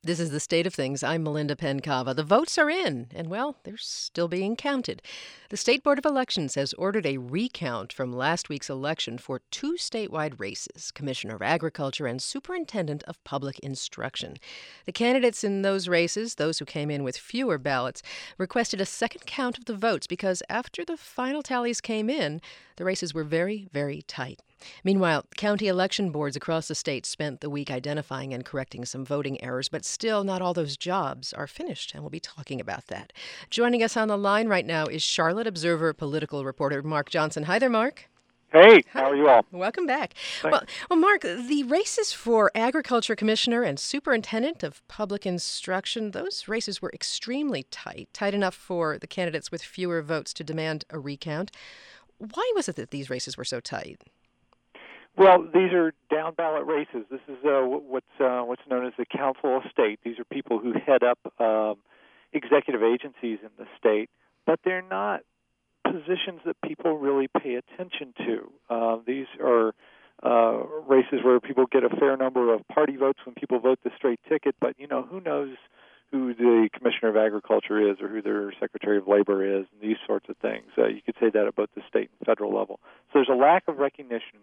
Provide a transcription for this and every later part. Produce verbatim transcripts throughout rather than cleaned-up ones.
This is the state of things. I'm Melinda Pencava. The votes are in, and well, they're still being counted. The State Board of Elections has ordered a recount from last week's election for two statewide races, Commissioner of Agriculture and Superintendent of Public Instruction. The candidates in those races, those who came in with fewer ballots, requested a second count of the votes because after the final tallies came in, the races were very, very tight. Meanwhile, county election boards across the state spent the week identifying and correcting some voting errors, but still not all those jobs are finished, and we'll be talking about that. Joining us on the line right now is Charlotte Observer political reporter Mark Johnson. Hi there, Mark. Hey, Hi. How are you all? Welcome back. Thanks. Well, well, Mark, the races for Agriculture Commissioner and Superintendent of Public Instruction, those races were extremely tight, tight enough for the candidates with fewer votes to demand a recount. Why was it that these races were so tight? Well, these are down ballot races. This is uh, what's uh, what's known as the Council of State. These are people who head up um, executive agencies in the state, but they're not positions that people really pay attention to. Uh, these are uh, races where people get a fair number of party votes when people vote the straight ticket, but you know, who knows who the Commissioner of Agriculture is or who their Secretary of Labor is, and these sorts of things. Uh, you could say that at both the state and federal level. So there's a lack of recognition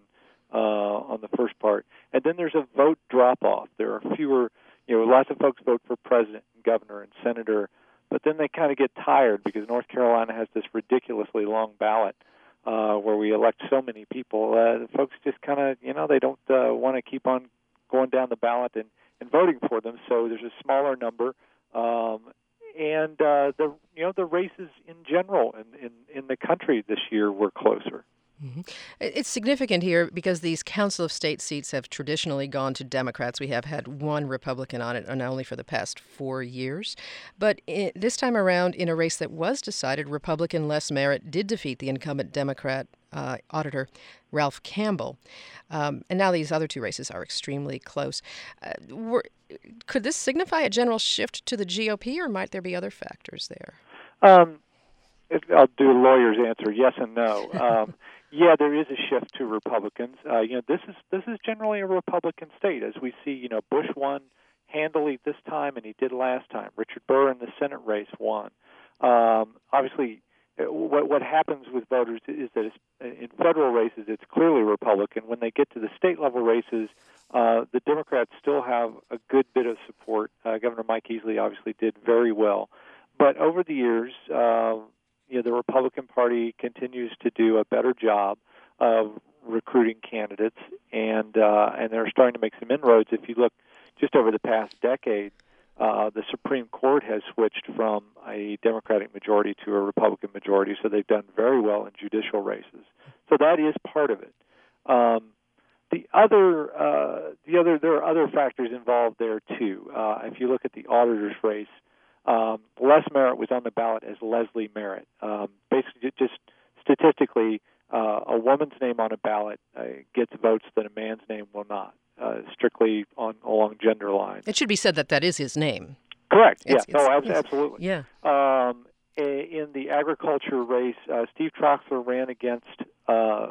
Uh, on the first part. And then there's a vote drop-off. There are fewer, you know, lots of folks vote for president and governor and senator, but then they kind of get tired because North Carolina has this ridiculously long ballot uh, where we elect so many people. Uh, folks just kind of, you know, they don't uh, want to keep on going down the ballot and, and voting for them, so there's a smaller number. Um, and, uh, the you know, the races in general in, in, in the country this year were closer. Mm-hmm. It's significant here because these Council of State seats have traditionally gone to Democrats. We have had one Republican on it, and only for the past four years. But in, this time around, in a race that was decided, Republican Les Merritt did defeat the incumbent Democrat uh, auditor Ralph Campbell. Um, and now these other two races are extremely close. Uh, were, could this signify a general shift to the G O P, or might there be other factors there? Um, I'll do a lawyer's answer, yes and no. Um, yeah, there is a shift to Republicans. Uh, you know, this is this is generally a Republican state, as we see. You know, Bush won handily this time, and he did last time. Richard Burr in the Senate race won. Um, obviously, what what happens with voters is that it's, in federal races, it's clearly Republican. When they get to the state level races, uh, the Democrats still have a good bit of support. Uh, Governor Mike Easley obviously did very well, but over the years. Uh, You know, the Republican Party continues to do a better job of recruiting candidates, and uh, and they're starting to make some inroads. If you look just over the past decade, uh, the Supreme Court has switched from a Democratic majority to a Republican majority, so they've done very well in judicial races. So that is part of it. Um, the other, uh, the other, there are other factors involved there too. Uh, if you look at the auditor's race. Um, Les Merritt was on the ballot as Leslie Merritt. Um, basically, just statistically, uh, a woman's name on a ballot uh, gets votes that a man's name will not, uh, strictly on along gender lines. It should be said that that is his name. Correct. It's, yeah. it's, no, yes. absolutely. Yeah. Um, in the agriculture race, uh, Steve Troxler ran against uh,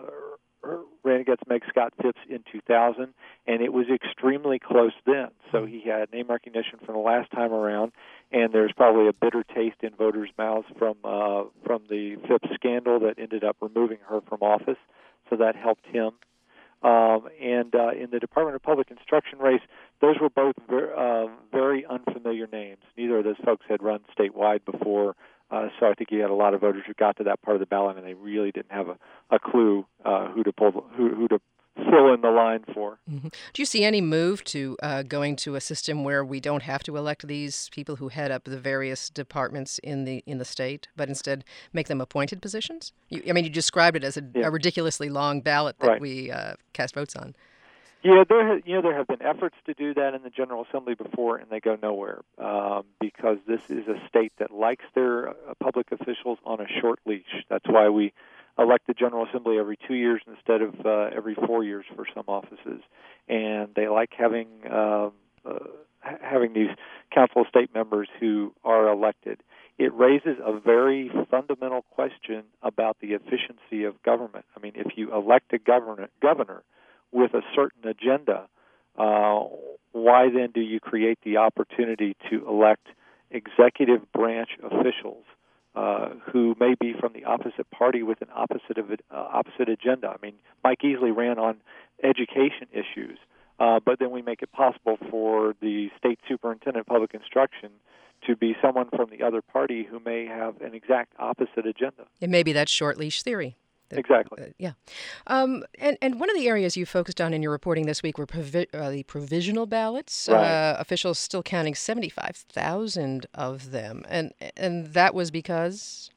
ran against Meg Scott Phipps in two thousand, and it was extremely close then. So he had name recognition from the last time around, and there's probably a bitter taste in voters' mouths from uh, from the Phipps scandal that ended up removing her from office. So that helped him. Um, and uh, in the Department of Public Instruction race, those were both ver- uh, very unfamiliar names. Neither of those folks had run statewide before. Uh, so I think you had a lot of voters who got to that part of the ballot and they really didn't have a, a clue uh, who to pull, who, who to fill in the line for. Mm-hmm. Do you see any move to uh, going to a system where we don't have to elect these people who head up the various departments in the in the state, but instead make them appointed positions? You, I mean, you described it as a, yeah. a ridiculously long ballot that right. we uh, cast votes on. Yeah, there ha- you know there have been efforts to do that in the General Assembly before, and they go nowhere um, because this is a state that likes their uh, public officials on a short leash. That's why we elect the General Assembly every two years instead of uh, every four years for some offices, and they like having uh, uh, having these Council of State members who are elected. It raises a very fundamental question about the efficiency of government. I mean, if you elect a governor, governor with a certain agenda, uh, why then do you create the opportunity to elect executive branch officials uh, who may be from the opposite party with an opposite of, uh, opposite agenda? I mean, Mike Easley ran on education issues, uh, but then we make it possible for the state superintendent of public instruction to be someone from the other party who may have an exact opposite agenda. And maybe that's short leash theory. Exactly. Uh, yeah. Um, and, and one of the areas you focused on in your reporting this week were provi- uh, the provisional ballots. Right. Uh, officials still counting seventy-five thousand of them. And and that was because?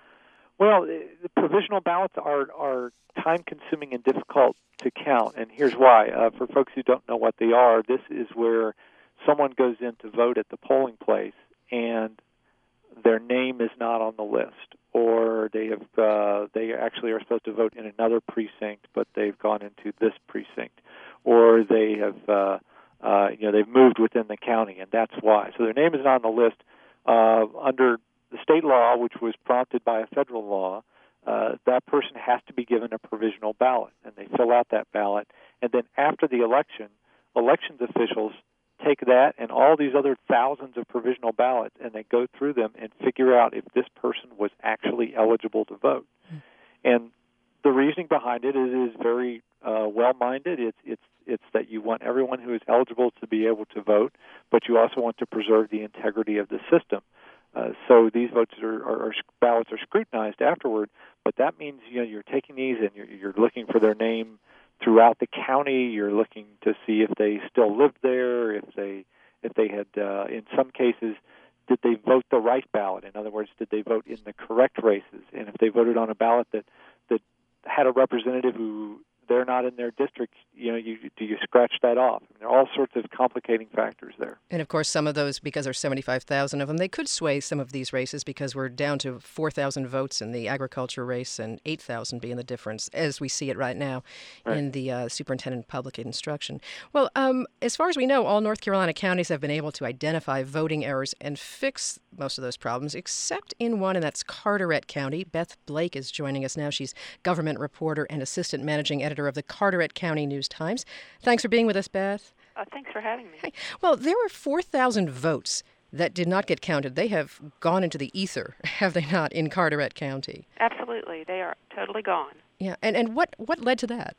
Well, the provisional ballots are, are time-consuming and difficult to count, and here's why. Uh, for folks who don't know what they are, this is where someone goes in to vote at the polling place, and their name is not on the list, or they have uh, they actually are supposed to vote in another precinct, but they've gone into this precinct, or they have uh, uh, you know they've moved within the county, and that's why. So their name is not on the list. Uh, under the state law, which was prompted by a federal law, uh, that person has to be given a provisional ballot, and they fill out that ballot, and then after the election, elections officials take that and all these other thousands of provisional ballots, and they go through them and figure out if this person was actually eligible to vote. Mm. And the reasoning behind it is, is very uh, well-minded. It's it's it's that you want everyone who is eligible to be able to vote, but you also want to preserve the integrity of the system. Uh, so these votes are, are, are ballots are scrutinized afterward, but that means you know you're taking these and you're, you're looking for their name throughout the county. You're looking to see if they still lived there, if they if they had, uh, in some cases, did they vote the right ballot? In other words, did they vote in the correct races? And if they voted on a ballot that, that had a representative who they're not in their district, you know, you, do you scratch that off? I mean, there are all sorts of complicating factors there. And, of course, some of those, because there's seventy-five thousand of them, they could sway some of these races because we're down to four thousand votes in the agriculture race and eight thousand being the difference, as we see it right now right. in the uh, superintendent of public instruction. Well, um, as far as we know, all North Carolina counties have been able to identify voting errors and fix most of those problems, except in one, and that's Carteret County. Beth Blake is joining us now. She's government reporter and assistant managing editor of the Carteret County News-Times. Thanks for being with us, Beth. Uh, thanks for having me. Hey. Well, there were four thousand votes that did not get counted. They have gone into the ether, have they not, in Carteret County? Absolutely. They are totally gone. Yeah, and, and what, what led to that?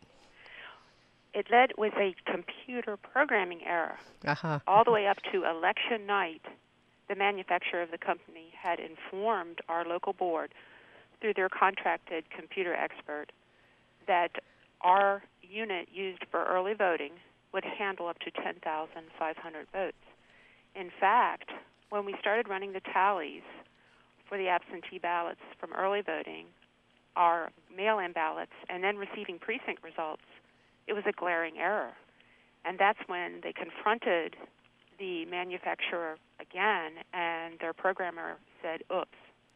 It led with a computer programming error. Uh-huh. All the way up to election night, the manufacturer of the company had informed our local board through their contracted computer expert that our unit used for early voting would handle up to ten thousand five hundred votes. In fact, when we started running the tallies for the absentee ballots from early voting, our mail-in ballots, and then receiving precinct results, it was a glaring error. And that's when they confronted the manufacturer again, and their programmer said, oops.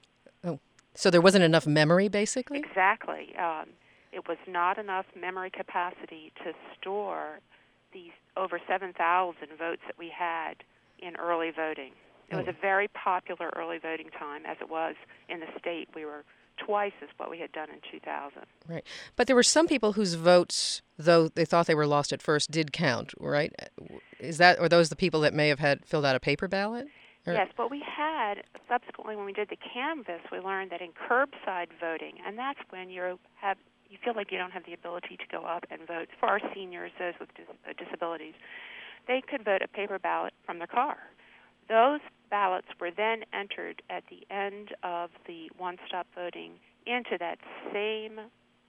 Oh, so there wasn't enough memory, basically? Exactly. Um, it was not enough memory capacity to store these over seven thousand votes that we had in early voting. It oh. was a very popular early voting time, as it was in the state. We were twice as what we had done in two thousand. Right. But there were some people whose votes, though they thought they were lost at first, did count, right? Is that, or those the people that may have had filled out a paper ballot? Or? Yes, but we had, subsequently when we did the canvass, we learned that in curbside voting, and that's when you have you feel like you don't have the ability to go up and vote. For our seniors, those with dis- uh, disabilities, they could vote a paper ballot from their car. Those ballots were then entered at the end of the one-stop voting into that same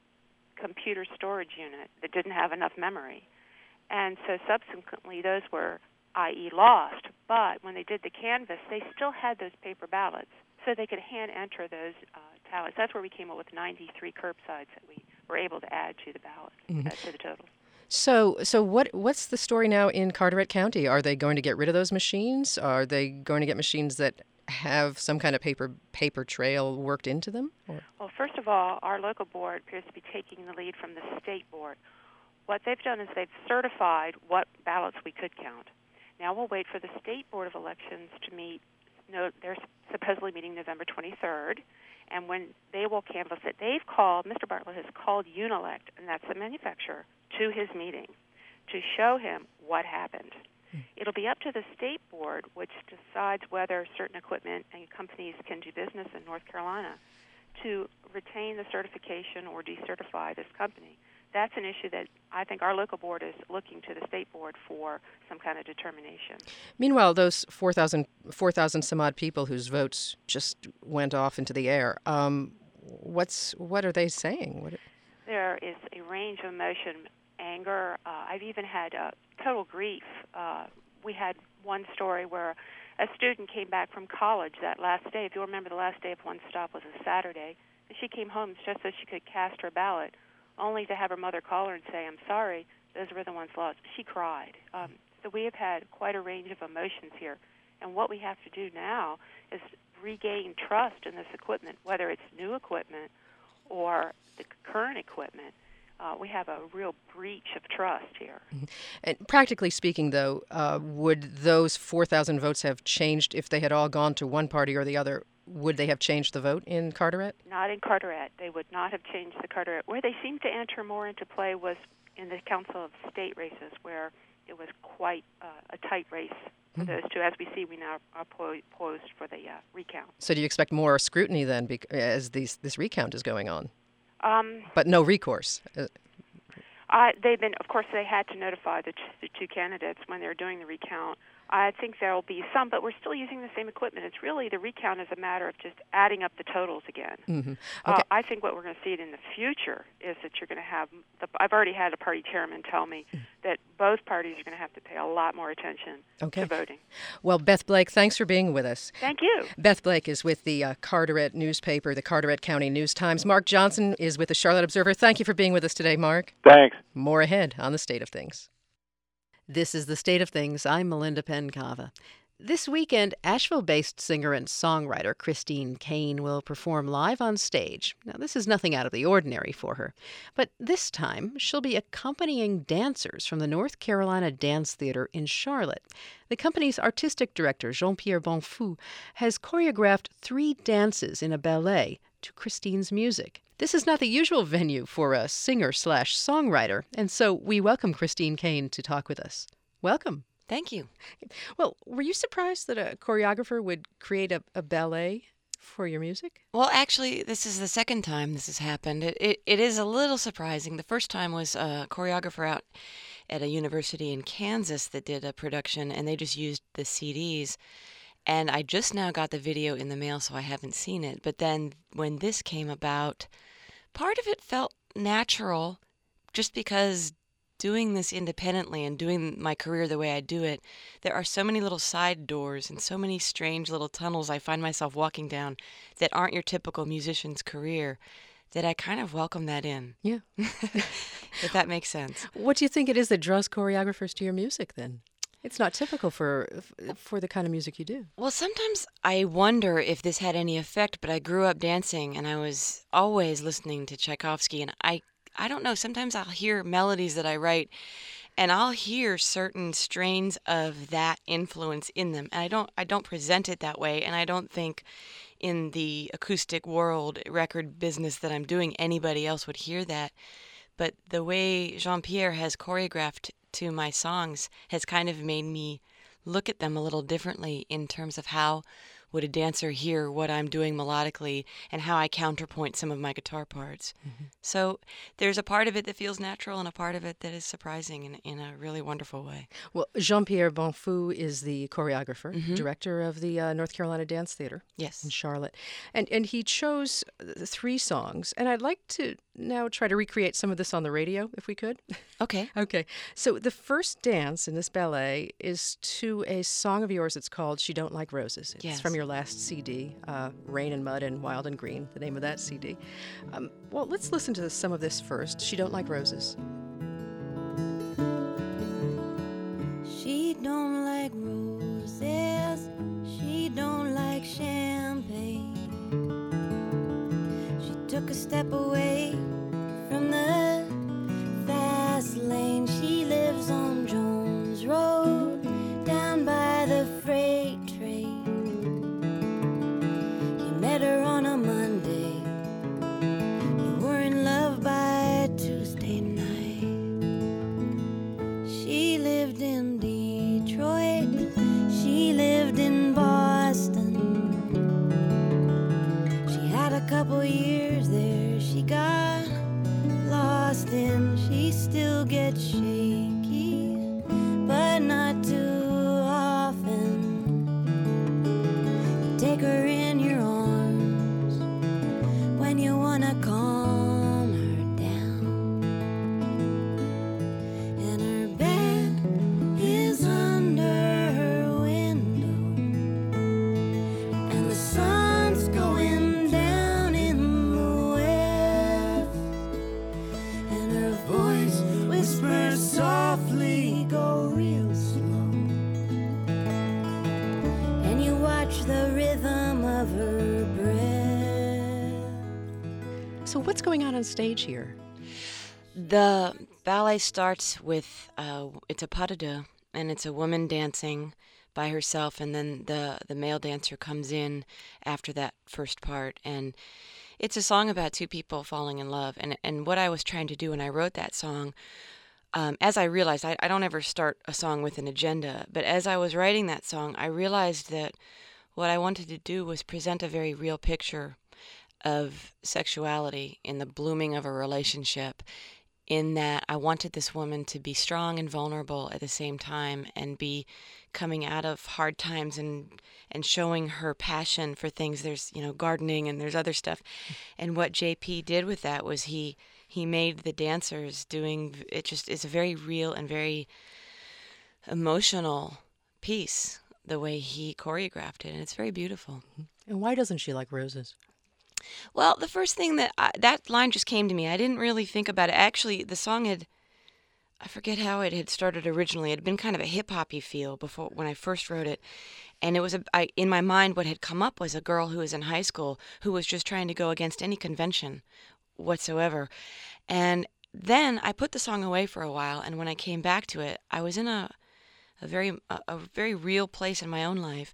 computer storage unit that didn't have enough memory. And so subsequently those were, that is lost. But when they did the canvass, they still had those paper ballots, so they could hand-enter those uh, tallies. That's where we came up with ninety-three curbsides that we were able to add to the ballot, mm-hmm. uh, to the total. So, so what? What's the story now in Carteret County? Are they going to get rid of those machines? Are they going to get machines that have some kind of paper paper trail worked into them? Or? Well, first of all, our local board appears to be taking the lead from the state board. What they've done is they've certified what ballots we could count. Now we'll wait for the state board of elections to meet. No, they're supposedly meeting November twenty-third, and when they will canvass it, they've called, Mister Bartlett has called Unilect, and that's the manufacturer, to his meeting to show him what happened. It'll be up to the state board, which decides whether certain equipment and companies can do business in North Carolina, to retain the certification or decertify this company. That's an issue that I think our local board is looking to the state board for some kind of determination. Meanwhile, those four thousand, four thousand some odd people whose votes just went off into the air, um, what's what are they saying? What... There is a range of emotion, anger. Uh, I've even had uh, total grief. Uh, we had one story where a student came back from college that last day. If you remember, the last day of One Stop was a Saturday, and she came home just so she could cast her ballot, only to have her mother call her and say, "I'm sorry, those were the ones lost." She cried. Um, so we have had quite a range of emotions here. And what we have to do now is regain trust in this equipment, whether it's new equipment or the current equipment. Uh, we have a real breach of trust here. Mm-hmm. And practically speaking, though, uh, would those four thousand votes have changed if they had all gone to one party or the other? Would they have changed the vote in Carteret? Not in Carteret. They would not have changed the Carteret. Where they seemed to enter more into play was in the Council of State races, where it was quite uh, a tight race for mm-hmm. those two. As we see, we now are po- posed for the uh, recount. So do you expect more scrutiny then bec- as these, this recount is going on? Um, but no recourse. Uh, I, they've been, of course, they had to notify the, t- the two candidates when they were doing the recount. I think there will be some, but we're still using the same equipment. It's really, the recount is a matter of just adding up the totals again. Mm-hmm. Okay. Uh, I think what we're going to see in the future is that you're going to have, the, I've already had a party chairman tell me that both parties are going to have to pay a lot more attention okay. to voting. Well, Beth Blake, thanks for being with us. Thank you. Beth Blake is with the uh, Carteret newspaper, the Carteret County News-Times. Mark Johnson is with the Charlotte Observer. Thank you for being with us today, Mark. Thanks. More ahead on The State of Things. This is The State of Things. I'm Melinda Pencava. This weekend, Asheville-based singer and songwriter Christine Caine will perform live on stage. Now, this is nothing out of the ordinary for her, but this time she'll be accompanying dancers from the North Carolina Dance Theater in Charlotte. The company's artistic director, Jean-Pierre Bonfou, has choreographed three dances in a ballet to Christine's music. This is not the usual venue for a singer-slash-songwriter, and so we welcome Christine Caine to talk with us. Welcome. Thank you. Well, were you surprised that a choreographer would create a, a ballet for your music? Well, actually, this is the second time this has happened. It, it, it is a little surprising. The first time was a choreographer out at a university in Kansas that did a production, and they just used the C Ds. And I just now got the video in the mail, so I haven't seen it. But then when this came about, part of it felt natural just because doing this independently and doing my career the way I do it, there are so many little side doors and so many strange little tunnels I find myself walking down that aren't your typical musician's career, that I kind of welcome that in. Yeah. If that makes sense. What do you think it is that draws choreographers to your music then? It's not typical for for the kind of music you do. Well, sometimes I wonder if this had any effect, but I grew up dancing and I was always listening to Tchaikovsky, and I I don't know, sometimes I'll hear melodies that I write and I'll hear certain strains of that influence in them. And I don't I don't present it that way, and I don't think in the acoustic world, record business that I'm doing, anybody else would hear that. But the way Jean-Pierre has choreographed to my songs has kind of made me look at them a little differently in terms of how would a dancer hear what I'm doing melodically and how I counterpoint some of my guitar parts. Mm-hmm. So there's a part of it that feels natural and a part of it that is surprising in, in a really wonderful way. Well, Jean-Pierre Bonfou is the choreographer, mm-hmm. director of the uh, North Carolina Dance Theater yes. in Charlotte. And, and he chose three songs, and I'd like to now try to recreate some of this on the radio, if we could. Okay. Okay. So the first dance in this ballet is to a song of yours. It's called She Don't Like Roses. It's yes. from your last C D, uh, Rain and Mud and Wild and Green, the name of that C D. Um, well, let's listen to some of this first. She Don't Like Roses. She don't like roses. She don't like champagne. She took a step away from the fast lane. She lives on Jones Road, down by the freight train. You met her on a Monday. You were in love by Tuesday night. She lived in Detroit. got lost in, she still gets shaky, but not too often. You take her in your arms when you wanna calm her down, and her bed is under her window, and the sun's going down in the west, and her voice whispers softly, go real slow, and you watch the rhythm of her breath. So, what's going on on stage here? The ballet starts with uh, it's a pas de deux, and it's a woman dancing by herself, and then the the male dancer comes in after that first part, and it's a song about two people falling in love. And and what I was trying to do when I wrote that song, um, as I realized, I, I don't ever start a song with an agenda, but as I was writing that song, I realized that what I wanted to do was present a very real picture of sexuality in the blooming of a relationship, in that I wanted this woman to be strong and vulnerable at the same time, and be coming out of hard times and and showing her passion for things. There's, you know, gardening, and there's other stuff. And what J P did with that was he he made the dancers doing it. Just is a very real and very emotional piece, the way he choreographed it, and it's very beautiful. And why doesn't she like roses? Well, the first thing that I, that line just came to me. I didn't really think about it. Actually, the song had, I forget how it had started originally. It had been kind of a hip-hop-y feel before when I first wrote it. And it was, a, I, in my mind, what had come up was a girl who was in high school who was just trying to go against any convention whatsoever. And then I put the song away for a while, and when I came back to it, I was in a, a very a, a very real place in my own life.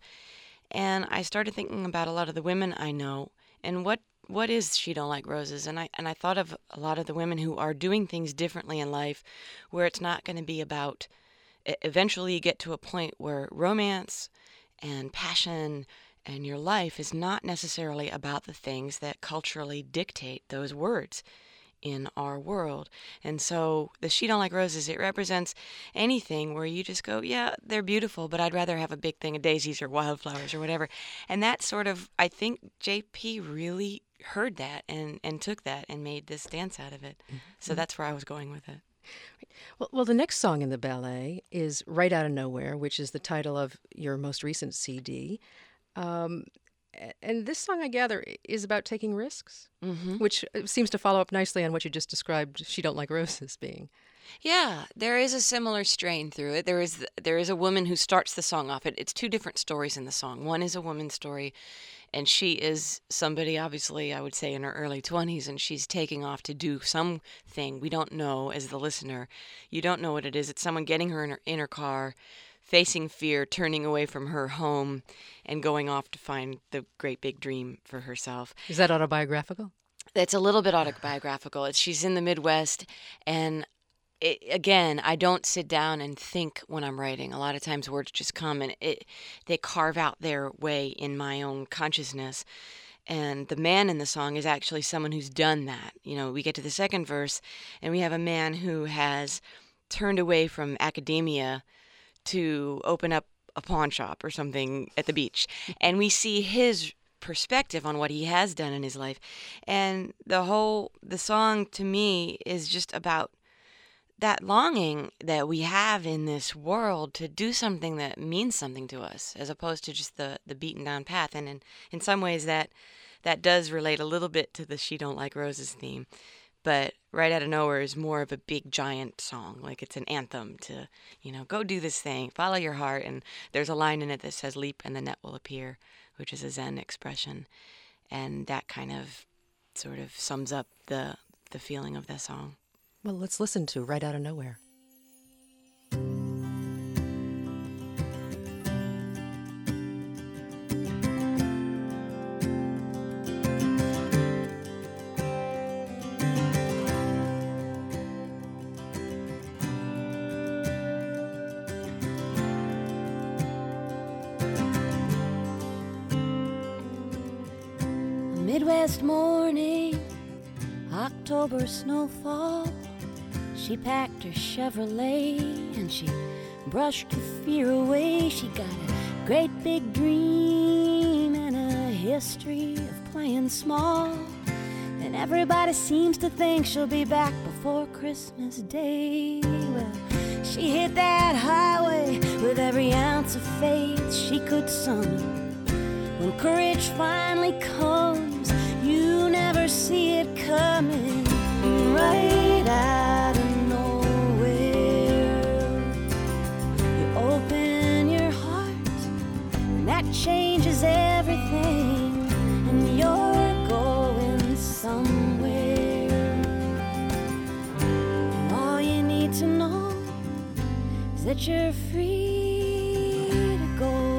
And I started thinking about a lot of the women I know, and what what is She Don't Like Roses? And I and I thought of a lot of the women who are doing things differently in life, where it's not going to be about, eventually you get to a point where romance and passion and your life is not necessarily about the things that culturally dictate those words in our world. And so the She Don't Like Roses, it represents anything where you just go, yeah, they're beautiful, but I'd rather have a big thing of daisies or wildflowers or whatever. And that sort of, I think J P really heard that and, and took that and made this dance out of it. Mm-hmm. So that's where I was going with it. Well, well, the next song in the ballet is Right Out of Nowhere, which is the title of your most recent C D. Um, and this song, I gather, is about taking risks, mm-hmm. which seems to follow up nicely on what you just described She Don't Like Roses being. Yeah, there is a similar strain through it. There is there is a woman who starts the song off. It, it's two different stories in the song. One is a woman's story, and she is somebody, obviously, I would say in her early twenties, and she's taking off to do something we don't know as the listener. You don't know what it is. It's someone getting her in her, in her car, facing fear, turning away from her home, and going off to find the great big dream for herself. Is that autobiographical? It's a little bit autobiographical. It's, she's in the Midwest, and it, again, I don't sit down and think when I'm writing. A lot of times words just come, and it they carve out their way in my own consciousness. And the man in the song is actually someone who's done that. You know, we get to the second verse, and we have a man who has turned away from academia to open up a pawn shop or something at the beach. And we see his perspective on what he has done in his life. And the whole, the song to me is just about that longing that we have in this world to do something that means something to us, as opposed to just the, the beaten down path. And in, in some ways that, that does relate a little bit to the She Don't Like Roses theme. But Right Out of Nowhere is more of a big, giant song. Like it's an anthem to, you know, go do this thing, follow your heart. And there's a line in it that says, leap and the net will appear, which is a Zen expression. And that kind of sort of sums up the the feeling of the song. Well, let's listen to Right Out of Nowhere. Midwest morning, October snowfall. She packed her Chevrolet and she brushed her fear away. She got a great big dream and a history of playing small. And everybody seems to think she'll be back before Christmas Day. Well, she hit that highway with every ounce of faith she could summon. When courage finally comes, you never see it coming. Right out of nowhere, you open your heart, and that changes everything, and you're going somewhere. And all you need to know is that you're free to go.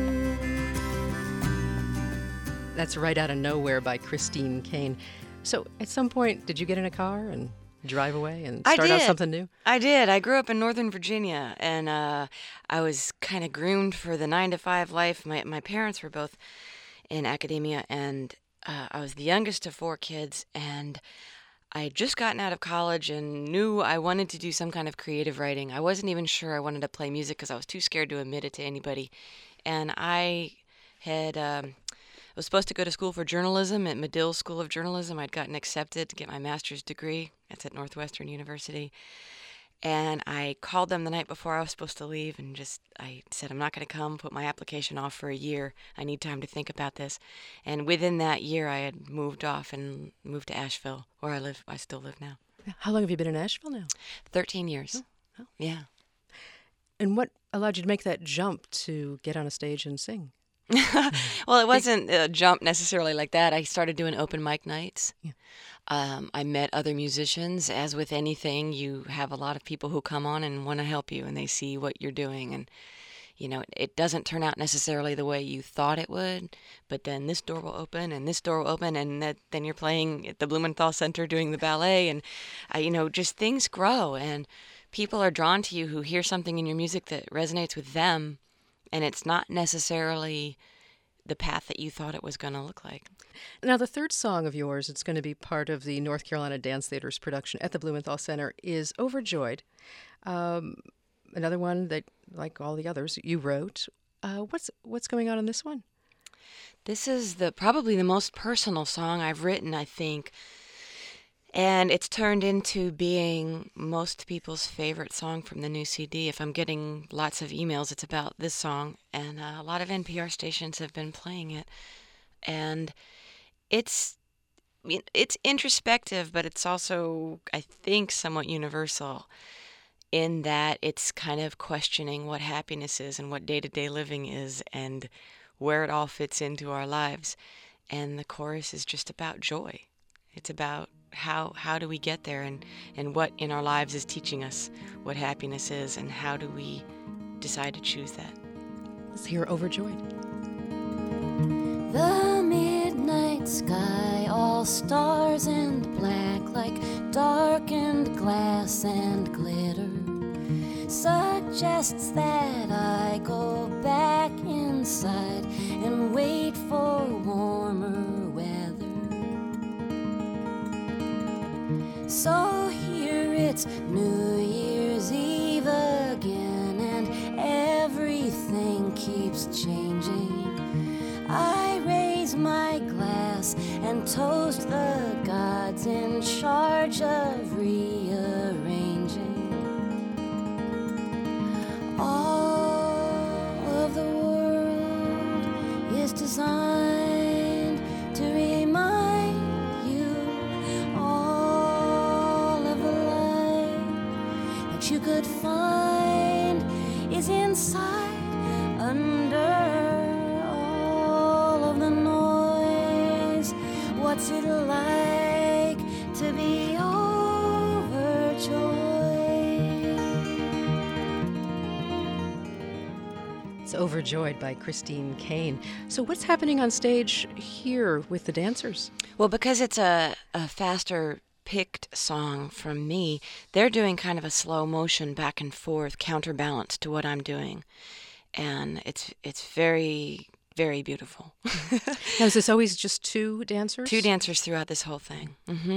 That's Right Out of Nowhere by Christine Caine. So at some point, did you get in a car and drive away and start out something new? I did. I grew up in Northern Virginia, and uh, I was kind of groomed for the nine to five life. My my parents were both in academia, and uh, I was the youngest of four kids, and I had just gotten out of college and knew I wanted to do some kind of creative writing. I wasn't even sure I wanted to play music because I was too scared to admit it to anybody. And I had um, was supposed to go to school for journalism at Medill School of Journalism. I'd gotten accepted to get my master's degree. That's at Northwestern University. And I called them the night before I was supposed to leave and just, I said, I'm not going to come, put my application off for a year. I need time to think about this. And within that year, I had moved off and moved to Asheville, where I live. I still live now. How long have you been in Asheville now? thirteen years. Oh, oh. Yeah. And what allowed you to make that jump to get on a stage and sing? Well, it wasn't a jump necessarily like that. I started doing open mic nights. Yeah. Um, I met other musicians. As with anything, you have a lot of people who come on and want to help you, and they see what you're doing. And, you know, it doesn't turn out necessarily the way you thought it would, but then this door will open, and this door will open, and that, then you're playing at the Blumenthal Center doing the ballet, and, uh, you know, just things grow, and people are drawn to you who hear something in your music that resonates with them, and it's not necessarily the path that you thought it was going to look like. Now, the third song of yours, it's going to be part of the North Carolina Dance Theater's production at the Blumenthal Center, is Overjoyed. Um, another one that, like all the others, you wrote. Uh, what's what's going on in this one? This is the probably the most personal song I've written, I think. And it's turned into being most people's favorite song from the new C D. If I'm getting lots of emails, it's about this song. And uh, a lot of N P R stations have been playing it. And it's it's introspective, but it's also, I think, somewhat universal in that it's kind of questioning what happiness is and what day-to-day living is and where it all fits into our lives. And the chorus is just about joy. It's about how how do we get there, and, and what in our lives is teaching us what happiness is, and how do we decide to choose that. Let's hear Overjoyed. The midnight sky, all stars and black, like darkened glass and glitter, suggests that I go back inside and wait for warmer weather. So here it's New Year's Eve again, and everything keeps changing. I raise my glass and toast the gods in charge of rearranging. All of the world is designed to remind you all of the light that you could find is inside, under what's it like to be overjoyed? It's Overjoyed by Christine Caine. So what's happening on stage here with the dancers? Well, because it's a, a faster picked song from me, they're doing kind of a slow motion back and forth counterbalance to what I'm doing. And it's it's very... very beautiful. Now, is this always just two dancers? Two dancers throughout this whole thing. Mm-hmm.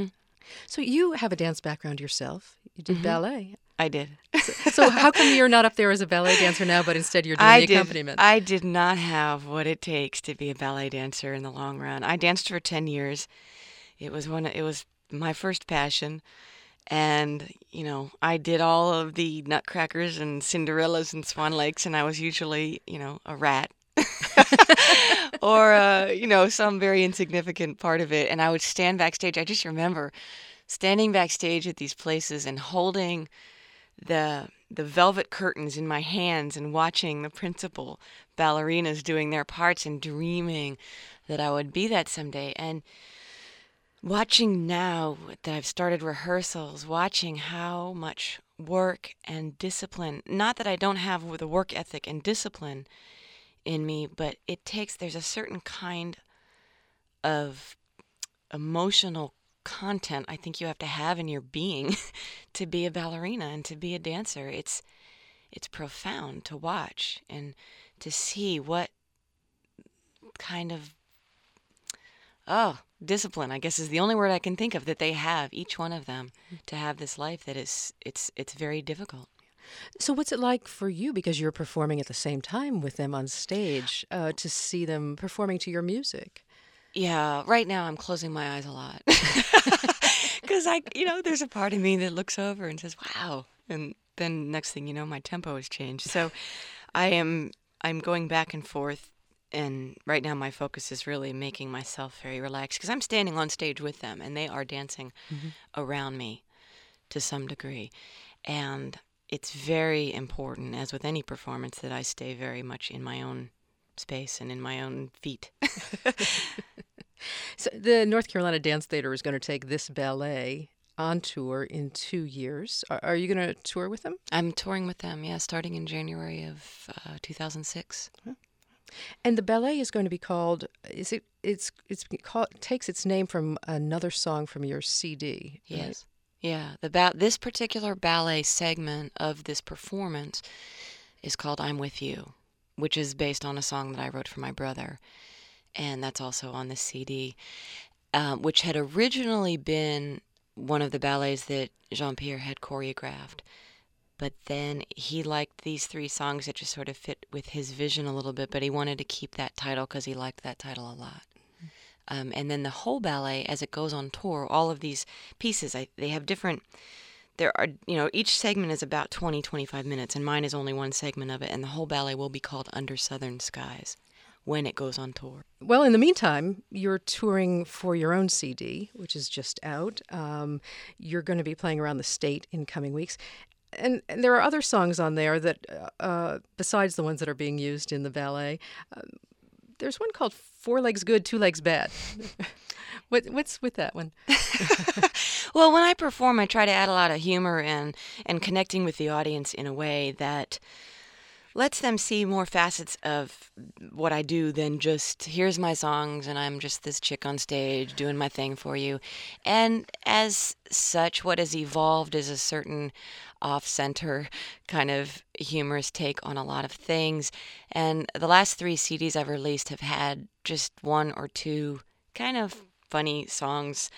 So you have a dance background yourself. You did mm-hmm. ballet. I did. so, so how come you're not up there as a ballet dancer now, but instead you're doing I the did, accompaniment? I did not have what it takes to be a ballet dancer in the long run. I danced for ten years. It was one. It was my first passion. And, you know, I did all of the Nutcrackers and Cinderellas and Swan Lakes, and I was usually, you know, a rat. or, uh, you know, some very insignificant part of it. And I would stand backstage. I just remember standing backstage at these places and holding the the velvet curtains in my hands and watching the principal ballerinas doing their parts and dreaming that I would be that someday. And watching now that I've started rehearsals, watching how much work and discipline, not that I don't have the work ethic and discipline in me, but it takes, there's a certain kind of emotional content I think you have to have in your being to be a ballerina and to be a dancer. It's it's profound to watch and to see what kind of oh discipline, I guess, is the only word I can think of that they have, each one of them, to have this life that is it's it's very difficult. So what's it like for you, because you're performing at the same time with them on stage, uh, to see them performing to your music? Yeah, right now I'm closing my eyes a lot. Because, I, you know, there's a part of me that looks over and says, wow. And then next thing you know, my tempo has changed. So I am I'm going back and forth. And right now my focus is really making myself very relaxed, because I'm standing on stage with them and they are dancing mm-hmm. around me to some degree. And it's very important, as with any performance, that I stay very much in my own space and in my own feet. So the North Carolina Dance Theater is going to take this ballet on tour in two years. Are, are you going to tour with them? I'm touring with them, yeah, starting in January of uh, two thousand six. Huh. And the ballet is going to be called, is it, it's, it's called, it takes its name from another song from your C D. Yes. Right? Yeah. The ba- this particular ballet segment of this performance is called I'm With You, which is based on a song that I wrote for my brother. And that's also on the C D, um, which had originally been one of the ballets that Jean-Pierre had choreographed. But then he liked these three songs that just sort of fit with his vision a little bit, but he wanted to keep that title because he liked that title a lot. Um, and then the whole ballet, as it goes on tour, all of these pieces, I, they have different, there are, you know, each segment is about twenty, twenty-five minutes, and mine is only one segment of it, and the whole ballet will be called Under Southern Skies when it goes on tour. Well, in the meantime, you're touring for your own C D, which is just out. Um, you're going to be playing around the state in coming weeks. And, and there are other songs on there that, uh, besides the ones that are being used in the ballet, uh, there's one called Four Legs Good, Two Legs Bad. what, what's with that one? Well, when I perform, I try to add a lot of humor and, and connecting with the audience in a way that lets them see more facets of what I do than just, here's my songs and I'm just this chick on stage doing my thing for you. And as such, what has evolved is a certain off-center kind of humorous take on a lot of things. And the last three C Ds I've released have had just one or two kind of funny songs,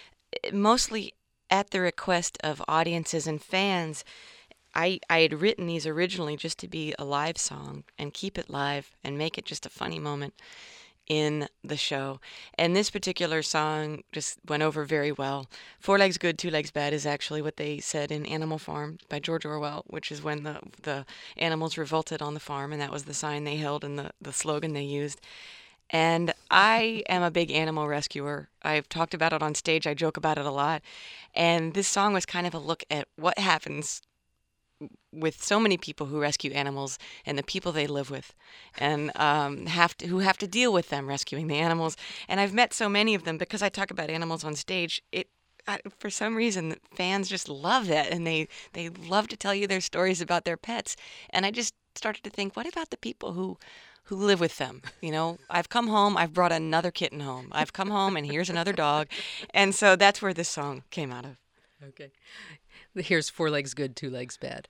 mostly at the request of audiences and fans. I, I had written these originally just to be a live song and keep it live and make it just a funny moment in the show. And this particular song just went over very well. Four Legs Good, Two Legs Bad is actually what they said in Animal Farm by George Orwell, which is when the, the animals revolted on the farm, and that was the sign they held and the, the slogan they used. And I am a big animal rescuer. I've talked about it on stage. I joke about it a lot. And this song was kind of a look at what happens with so many people who rescue animals and the people they live with, and um, have to, who have to deal with them rescuing the animals. And I've met so many of them because I talk about animals on stage. It, I, for some reason, fans just love that, and they, they love to tell you their stories about their pets. And I just started to think, what about the people who who live with them? You know, I've come home, I've brought another kitten home. I've come home, and here's another dog. And so that's where this song came out of. Okay. Here's Four Legs Good, Two Legs Bad.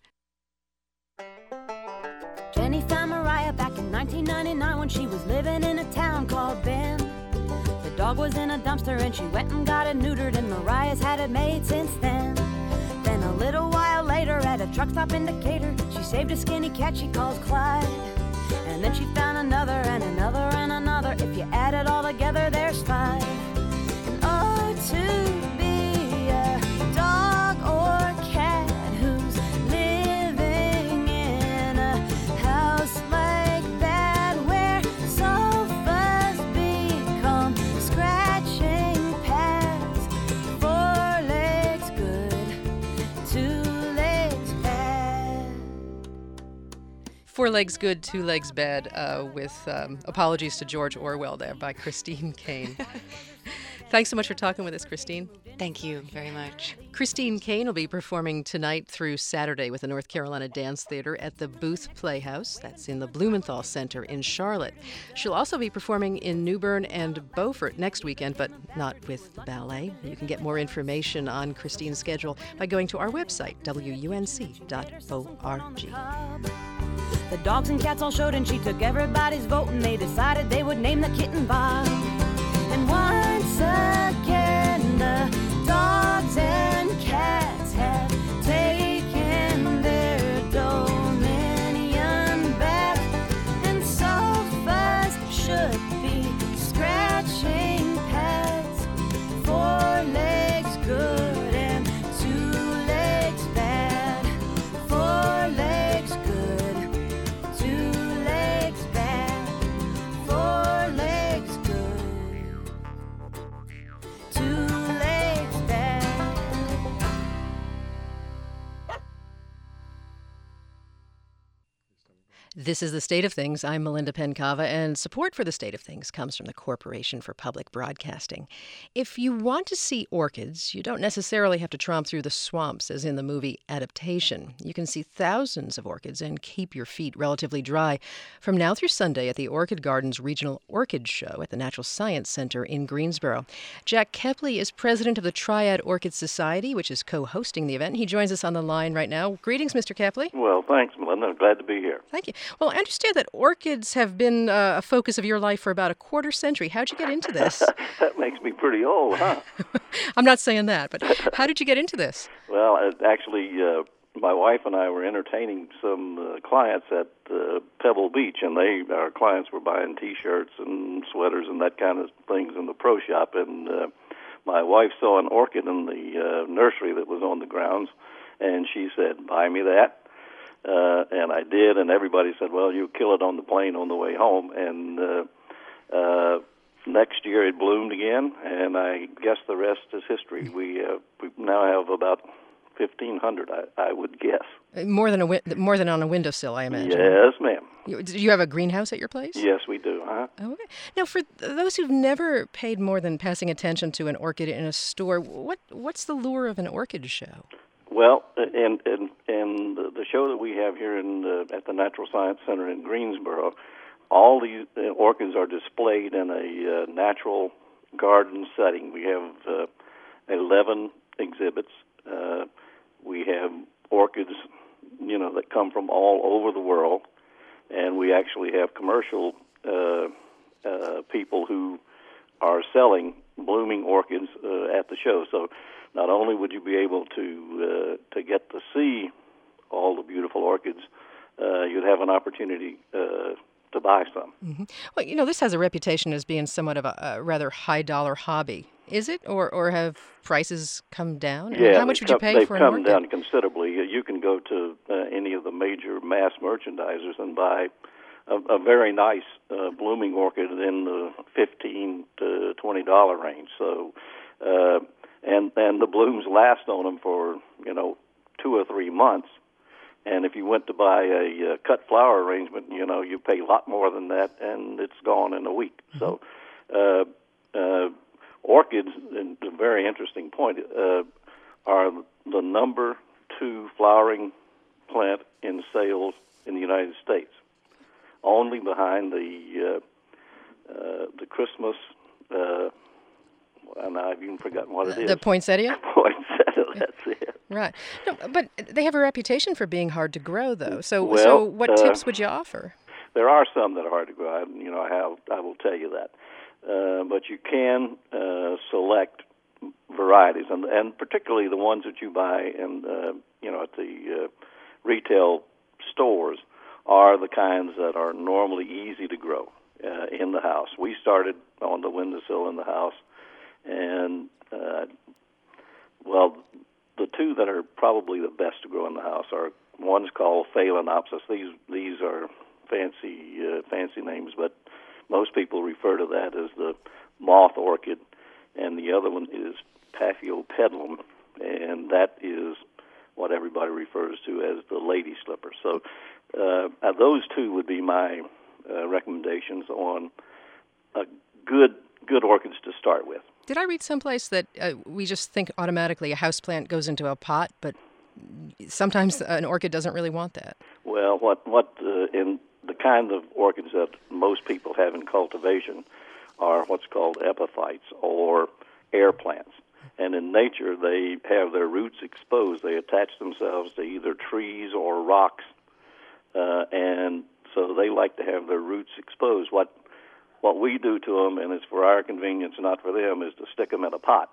Jenny found Mariah back in nineteen ninety-nine when she was living in a town called Bend. The dog dog was in a dumpster and she went and got it neutered, and Mariah's had it made since then. Then a little while later at a truck stop in Decatur, she saved a skinny cat she calls Clyde. And then she found another and another and another. If you add it all together, there's five. And oh, to be a dog or cat who's living in a house like that, where sofas become scratching pads. Four legs good, two legs bad. Four Legs Good, Two Legs Bad, uh, with um, apologies to George Orwell there by Christine Caine. Thanks so much for talking with us, Christine. Thank you very much. Christine Caine will be performing tonight through Saturday with the North Carolina Dance Theater at the Booth Playhouse. That's in the Blumenthal Center in Charlotte. She'll also be performing in New Bern and Beaufort next weekend, but not with the ballet. You can get more information on Christine's schedule by going to our website, W U N C dot org. The dogs and cats all showed, and she took everybody's vote, and they decided they would name the kitten Bob. And once again, the dogs and cats have taken their dominion back, and sofas should be scratching pads. Four legs good and two legs bad. Four legs good, two legs bad. Four legs good, two legs bad. This is The State of Things. I'm Melinda Pencava, and support for The State of Things comes from the Corporation for Public Broadcasting. If you want to see orchids, you don't necessarily have to tromp through the swamps as in the movie Adaptation. You can see thousands of orchids and keep your feet relatively dry from now through Sunday at the Orchid Gardens Regional Orchid Show at the Natural Science Center in Greensboro. Jack Kepley is president of the Triad Orchid Society, which is co-hosting the event. He joins us on the line right now. Greetings, Mister Kepley. Well, thanks, Melinda. I'm glad to be here. Thank you. Well, I understand that orchids have been uh, a focus of your life for about a quarter century. How'd you get into this? That makes me pretty old, huh? I'm not saying that, but how did you get into this? Well, uh, actually, uh, my wife and I were entertaining some uh, clients at uh, Pebble Beach, and they, our clients were buying T-shirts and sweaters and that kind of things in the pro shop, and uh, my wife saw an orchid in the uh, nursery that was on the grounds, and she said, "Buy me that." Uh, and I did, and everybody said, "Well, you'll kill it on the plane on the way home." And uh, uh, next year it bloomed again, and I guess the rest is history. We uh, we now have about fifteen hundred, I, I would guess. More than a wi- more than on a windowsill, I imagine. Yes, ma'am. You, do you have a greenhouse at your place? Yes, we do. Huh? Oh, okay. Now, for th- those who've never paid more than passing attention to an orchid in a store, what what's the lure of an orchid show? Well, and and and the show that we have here in the, at the Natural Science Center in Greensboro, all these orchids are displayed in a uh, natural garden setting. We have uh, eleven exhibits. Uh, we have orchids, you know, that come from all over the world, and we actually have commercial uh, uh, people who are selling blooming orchids uh, at the show. So not only would you be able to uh, to get to see all the beautiful orchids, uh, you'd have an opportunity uh, to buy some. Mm-hmm. Well, you know, this has a reputation as being somewhat of a, a rather high-dollar hobby. Is it, or or have prices come down? I mean, Yeah, how much would come, you pay they've for an come orchid? down considerably. You can go to uh, any of the major mass merchandisers and buy a, a very nice uh, blooming orchid in the fifteen to twenty dollar range. So. Uh, And and the blooms last on them for, you know, two or three months. And if you went to buy a uh, cut flower arrangement, you know, you pay a lot more than that, and it's gone in a week. Mm-hmm. So uh, uh, orchids, and a very interesting point, uh, are the number two flowering plant in sales in the United States, only behind the uh, uh, the Christmas. Uh, And I've even forgotten what it is. The poinsettia? Poinsettia, that's it. Right. No, but they have a reputation for being hard to grow, though. So, Well, so what uh, tips would you offer? There are some that are hard to grow. I, you know, I have. I will tell you that. uh, but you can uh, select varieties, and, and particularly the ones that you buy in, uh, you know, at the uh, retail stores are the kinds that are normally easy to grow uh, in the house. We started on the windowsill in the house, and uh, well, the two that are probably the best to grow in the house are one's called Phalaenopsis. These these are fancy uh, fancy names, but most people refer to that as the moth orchid, and the other one is Paphiopedilum, and that is what everybody refers to as the lady slipper. So uh, those two would be my uh, recommendations on uh, good good orchids to start with. Did I read someplace that uh, we just think automatically a houseplant goes into a pot, but sometimes an orchid doesn't really want that? Well, what what uh, in the kind of orchids that most people have in cultivation are what's called epiphytes, or air plants. And in nature, they have their roots exposed. They attach themselves to either trees or rocks, uh, and so they like to have their roots exposed. What what we do to them, and it's for our convenience, not for them, is to stick them in a pot.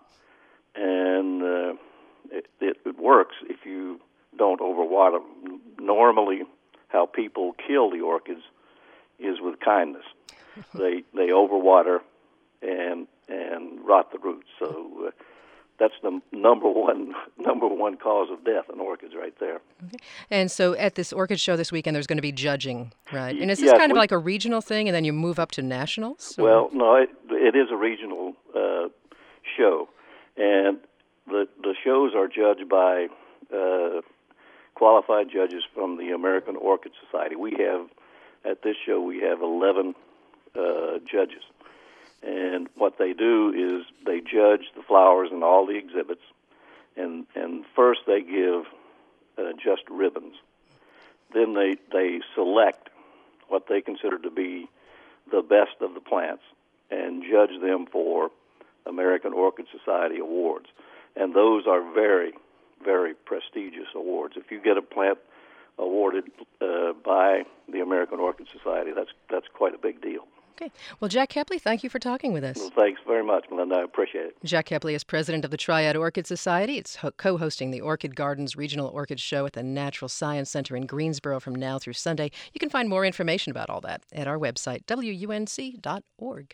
And uh, it, it, it works if you don't overwater them. Normally, how people kill the orchids is with kindness. they they overwater and and rot the roots. So uh, that's the number one number one cause of death in orchids, right there. Okay. And so at this orchid show this weekend, there's going to be judging, right? And is this yes, kind of we, like a regional thing, and then you move up to nationals? Or? Well, no, it, it is a regional uh, show, and the the shows are judged by uh, qualified judges from the American Orchid Society. We have at this show we have eleven uh, judges. And what they do is they judge the flowers in all the exhibits, and and first they give uh, just ribbons. Then they, they select what they consider to be the best of the plants and judge them for American Orchid Society awards. And those are very, very prestigious awards. If you get a plant awarded uh, by the American Orchid Society, that's that's quite a big deal. Okay. Well, Jack Kepley, thank you for talking with us. Well, thanks very much, Melinda. I appreciate it. Jack Kepley is president of the Triad Orchid Society. It's ho- co-hosting the Orchid Gardens Regional Orchid Show at the Natural Science Center in Greensboro from now through Sunday. You can find more information about all that at our website, W U N C dot org.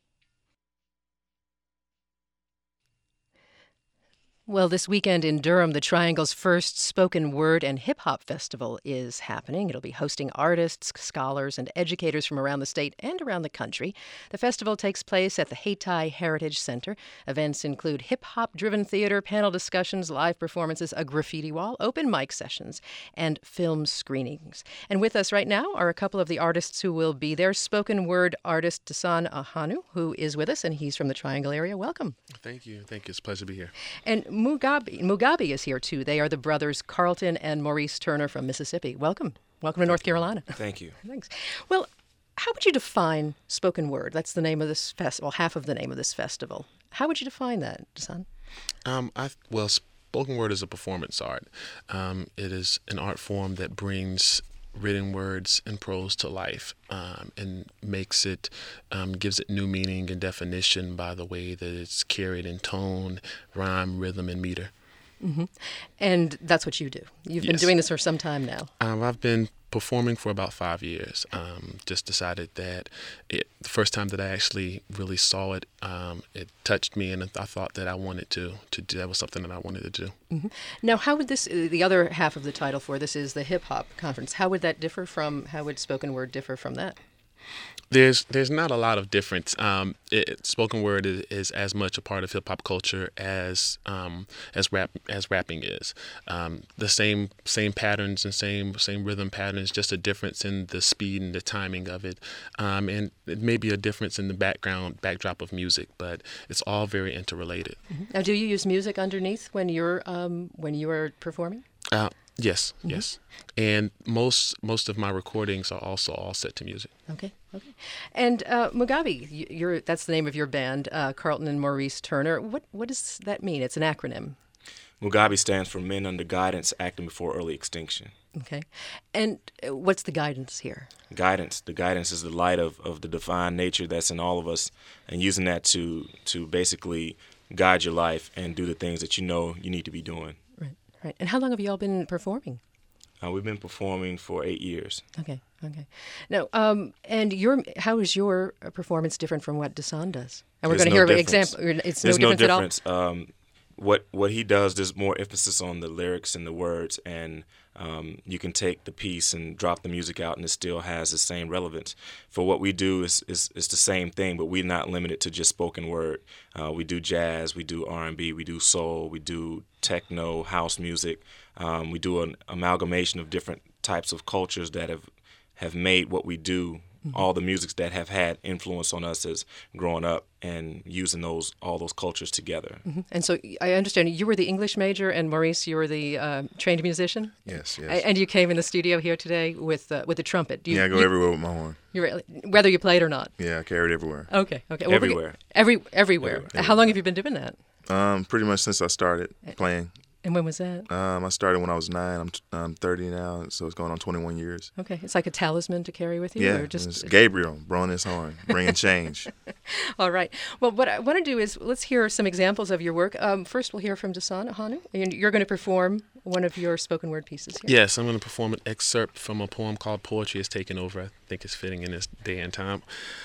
Well, this weekend in Durham, the Triangle's first spoken word and hip-hop festival is happening. It'll be hosting artists, scholars, and educators from around the state and around the country. The festival takes place at the Hayti Heritage Center. Events include hip-hop-driven theater, panel discussions, live performances, a graffiti wall, open mic sessions, and film screenings. And with us right now are a couple of the artists who will be there. Spoken word artist Dasan Ahanu, who is with us, and he's from the Triangle area. Welcome. Thank you. Thank you. It's a pleasure to be here. And Mugabe, Mugabe is here, too. They are the brothers Carlton and Maurice Turner from Mississippi. Welcome. Welcome to North Carolina. Thank you. Thanks. Well, how would you define spoken word? That's the name of this festival, half of the name of this festival. How would you define that, Dasan? Um, I well, spoken word is a performance art. Um, it is an art form that brings written words and prose to life, um, and makes it, um, gives it new meaning and definition by the way that it's carried in tone, rhyme, rhythm, and meter. Mm-hmm. And that's what you do. You've Yes. been doing this for some time now. Um, I've been performing for about five years. Um, just decided that it, the first time that I actually really saw it, um, it touched me, and I thought that I wanted to to do. That was something that I wanted to do. Mm-hmm. Now, how would this, the other half of the title for this is the hip hop conference. How would that differ from, how would spoken word differ from that? There's there's not a lot of difference. Um, it, spoken word is, is as much a part of hip hop culture as um, as rap as rapping is. Um, the same same patterns and same same rhythm patterns, just a difference in the speed and the timing of it, um, and it may be a difference in the background backdrop of music, but it's all very interrelated. Mm-hmm. Now, do you use music underneath when you're um, when you are performing? Uh, yes, Mm-hmm. yes, and most most of my recordings are also all set to music. Okay, okay. And uh, Mugabe, you- you're, that's the name of your band, uh, Carlton and Maurice Turner. What what does that mean? It's an acronym. Mugabe stands for Men Under Guidance Acting Before Early Extinction. Okay. And uh, what's the guidance here? Guidance. The guidance is the light of, of the divine nature that's in all of us, and using that to to basically guide your life and do the things that you know you need to be doing. Right, right. And how long have you all been performing? Uh, we've been performing for eight years. Okay, okay. Now, um, and your how is your performance different from what Dasan does? And we're There's going to no hear an difference. example. It's There's no no difference, difference. Um, what what he does, there's more emphasis on the lyrics and the words, and um, you can take the piece and drop the music out, and it still has the same relevance. For what we do is is, is the same thing, but we're not limited to just spoken word. Uh, we do jazz, we do R and B, we do soul, we do techno, house music. Um, we do an amalgamation of different types of cultures that have have made what we do. Mm-hmm. All the musics that have had influence on us as growing up and using those all those cultures together. Mm-hmm. And so I understand you were the English major, and Maurice, you were the uh, trained musician. Yes, yes. A- and you came in the studio here today with uh, with the trumpet. You, yeah, I go you, everywhere with my horn. You really, whether you played or not. Yeah, I carry it everywhere. Okay, okay. Well, everywhere. Every everywhere. everywhere. How long have you been doing that? Um, pretty much since I started playing. And when was that? Um, I started when I was nine. I'm I'm thirty now, so it's going on twenty-one years. Okay, it's like a talisman to carry with you. Yeah, or just it's Gabriel blowing his horn, bringing change. All right. Well, what I want to do is let's hear some examples of your work. Um, first, we'll hear from Dasan Ahanu, and you're going to perform one of your spoken word pieces here. Yes, I'm going to perform an excerpt from a poem called "Poetry Is Taking Over." I think it's fitting in this day and time.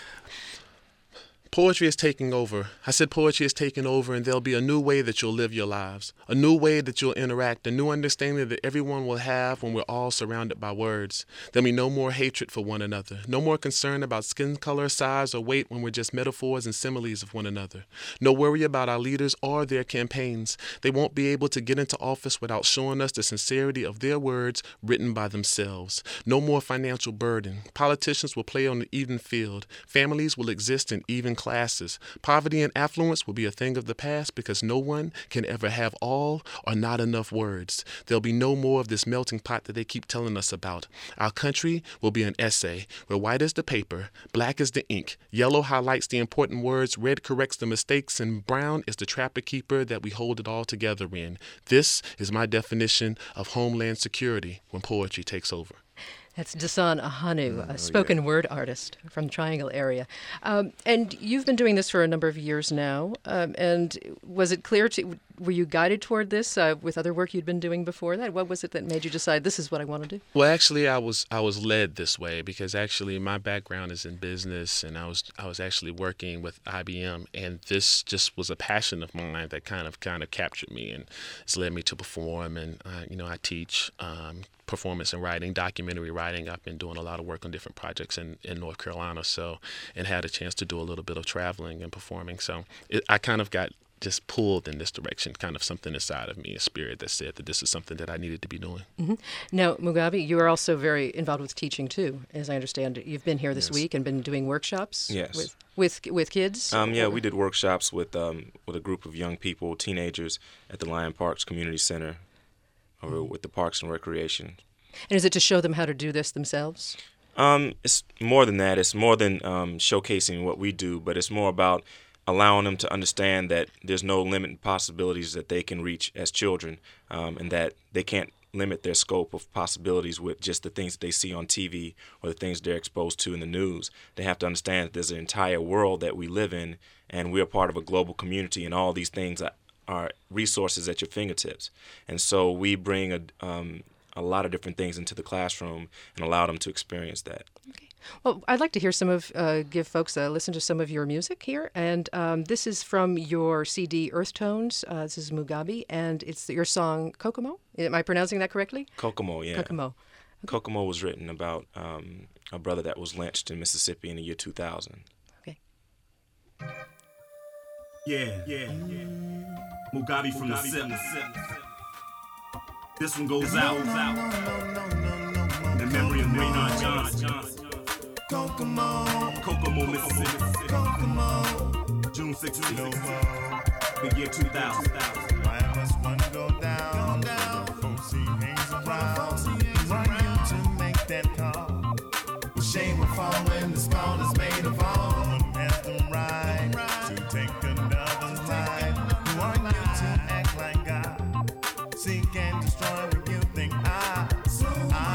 Poetry is taking over. I said poetry is taking over, and there'll be a new way that you'll live your lives, a new way that you'll interact, a new understanding that everyone will have when we're all surrounded by words. There'll be no more hatred for one another, no more concern about skin color, size, or weight when we're just metaphors and similes of one another. No worry about our leaders or their campaigns. They won't be able to get into office without showing us the sincerity of their words written by themselves. No more financial burden. Politicians will play on the even field. Families will exist in even classes. Poverty and affluence will be a thing of the past because no one can ever have all or not enough words. There'll be no more of this melting pot that they keep telling us about. Our country will be an essay where white is the paper, black is the ink, yellow highlights the important words, red corrects the mistakes, and brown is the trapper keeper that we hold it all together in. This is my definition of homeland security when poetry takes over. That's Dasan Ahanu, a spoken word artist from the Triangle area. Um, and you've been doing this for a number of years now. Um, and was it clear to, were you guided toward this uh, with other work you'd been doing before that? What was it that made you decide this is what I want to do? Well, actually, I was I was led this way because actually my background is in business, and I was I was actually working with I B M, and this just was a passion of mine that kind of kind of captured me, and it's led me to perform. And uh, you know, I teach um, performance and writing, documentary writing. I've been doing a lot of work on different projects in, in North Carolina, so and had a chance to do a little bit of traveling and performing. So it, I kind of got just pulled in this direction, kind of something inside of me, a spirit that said that this is something that I needed to be doing. Mm-hmm. Now, Mugabe, you are also very involved with teaching too, as I understand it. You've been here this yes. week and been doing workshops yes. with with with kids. Um, yeah, we did workshops with um, with a group of young people, teenagers, at the Lion Parks Community Center, over mm-hmm. with the Parks and Recreation. And is it to show them how to do this themselves? Um, it's more than that. It's more than um, showcasing what we do, but it's more about allowing them to understand that there's no limit in possibilities that they can reach as children, um, and that they can't limit their scope of possibilities with just the things that they see on T V or the things they're exposed to in the news. They have to understand that there's an entire world that we live in, and we're part of a global community, and all these things are, are resources at your fingertips. And so we bring a um, a lot of different things into the classroom and allow them to experience that. Okay. Well, I'd like to hear some of, uh, give folks a listen to some of your music here. And um, this is from your C D Earth Tones. Uh, this is Mugabe, and it's your song Kokomo. Am I pronouncing that correctly? Kokomo, yeah. Kokomo. Okay. Kokomo was written about um, a brother that was lynched in Mississippi in the year two thousand. Okay. Yeah, yeah, yeah. Mugabe from the seventies. This one goes out, out. In memory of Maynard Johnson. Kokomo, Kokomo, Mississippi. Kokomo, June sixteenth, the year two thousand. Why must one go down? Folks see hangs around. Why you to make that call? The shame will fall when the spawn is made of all. One has the right to take another life. Who are you to act like God? Seek and destroy what you think I, I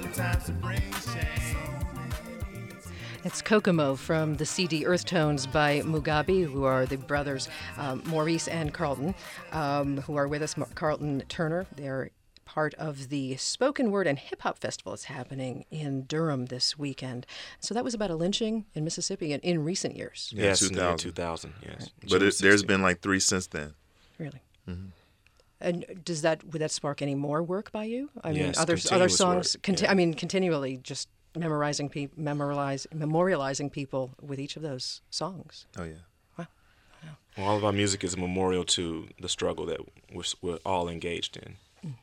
sometimes to bring shame. It's Kokomo from the C D Earth Tones by Mugabe, who are the brothers um, Maurice and Carlton, um, who are with us. Carlton Turner, they're part of the Spoken Word and Hip Hop Festival. It's happening in Durham this weekend. So that was about a lynching in Mississippi in, in recent years. Yeah, yes, two thousand. in two thousand, yes. Right. But it, there's been like three since then. Really? Mm-hmm. And does that would that spark any more work by you? I mean, yes, other other songs. Work, Conti- yeah. I mean, continually just memorizing, pe- memorialize, memorializing people with each of those songs. Oh yeah. Wow. Wow. Well, all of our music is a memorial to the struggle that we're, we're all engaged in.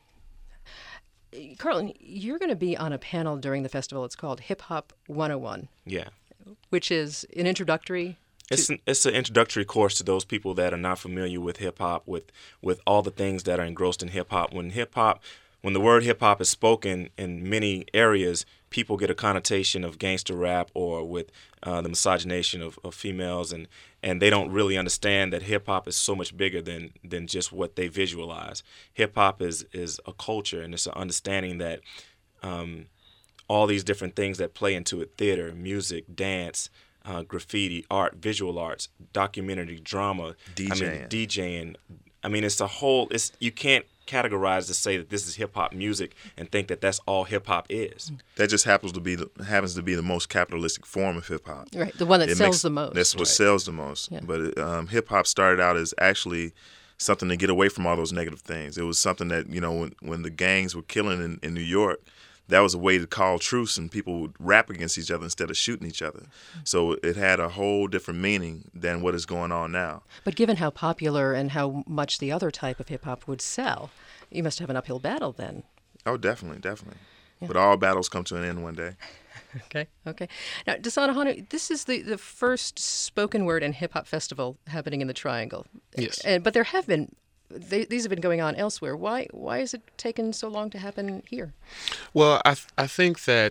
Mm. Carlton, you're going to be on a panel during the festival. It's called Hip Hop one oh one. Yeah. Which is an introductory. It's an, it's an introductory course to those people that are not familiar with hip hop, with with all the things that are engrossed in hip hop. When hip hop, when the word hip hop is spoken in many areas, people get a connotation of gangster rap or with uh, the misogynation of, of females, and, and they don't really understand that hip hop is so much bigger than than just what they visualize. Hip hop is is a culture, and it's an understanding that um, all these different things that play into it: theater, music, dance. Uh, graffiti, art, visual arts, documentary, drama, DJing. I mean, DJing. I mean, it's a whole. It's you can't categorize to say that this is hip hop music and think that that's all hip hop is. That just happens to be the, happens to be the most capitalistic form of hip hop. Right, the one that it sells makes, the most. That's what right. sells the most. Yeah. But um, hip hop started out as actually something to get away from all those negative things. It was something that, you know, when when the gangs were killing in, in New York, that was a way to call truce, and people would rap against each other instead of shooting each other. So it had a whole different meaning than what is going on now. But given how popular and how much the other type of hip-hop would sell, you must have an uphill battle then. Oh, definitely, definitely. Yeah. But all battles come to an end one day. Okay, okay. Now, Dasana Hanu, this is the, the first spoken word and hip-hop festival happening in the Triangle. Yes. And, but there have been They, these have been going on elsewhere. Why why has it taken so long to happen here? Well, I th- I think that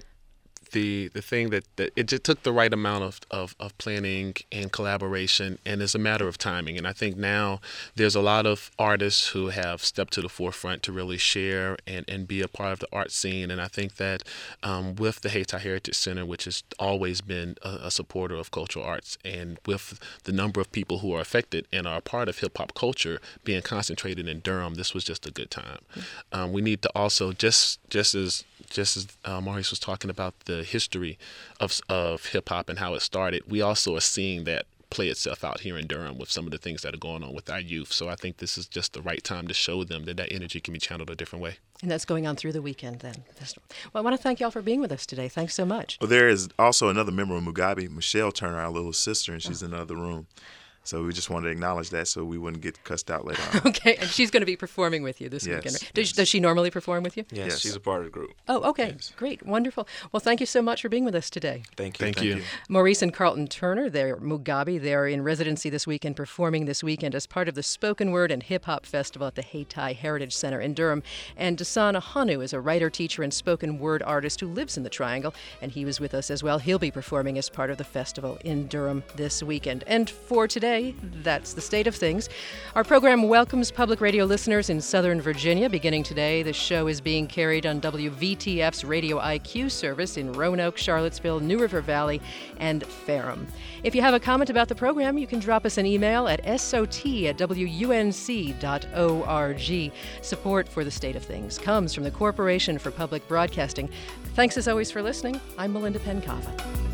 the the thing that, that it just took the right amount of, of, of planning and collaboration, and it's a matter of timing. And I think now there's a lot of artists who have stepped to the forefront to really share and, and be a part of the art scene. And I think that um, with the Hayti Heritage Center, which has always been a, a supporter of cultural arts, and with the number of people who are affected and are a part of hip hop culture being concentrated in Durham, this was just a good time. Mm-hmm. Um, we need to also, just just as just as uh, Maurice was talking about the history of of hip hop and how it started, we also are seeing that play itself out here in Durham with some of the things that are going on with our youth. So I think this is just the right time to show them that that energy can be channeled a different way. And that's going on through the weekend then. Well, I want to thank y'all for being with us today. Thanks so much. Well, there is also another member of Mugabe, Michelle Turner, our little sister, and she's oh. in another room. So we just wanted to acknowledge that so we wouldn't get cussed out later on. Okay, and she's going to be performing with you this yes, weekend. Yes. Does, does she normally perform with you? Yes, yes, she's a part of the group. Oh, okay, yes. Great, wonderful. Well, thank you so much for being with us today. Thank you. Thank, thank you. you. Maurice and Carlton Turner, they're Mugabe. They're in residency this weekend, performing this weekend as part of the Spoken Word and Hip Hop Festival at the Hayti Heritage Center in Durham. And Dasana Hanu is a writer, teacher, and spoken word artist who lives in the Triangle, and he was with us as well. He'll be performing as part of the festival in Durham this weekend. And for today, that's the state of things. Our program welcomes public radio listeners in Southern Virginia. Beginning today, the show is being carried on W V T F's Radio I Q service in Roanoke, Charlottesville, New River Valley, and Ferrum. If you have a comment about the program, you can drop us an email at S O T at W U N C dot org. Support for the state of things comes from the Corporation for Public Broadcasting. Thanks as always for listening. I'm Melinda Pencava.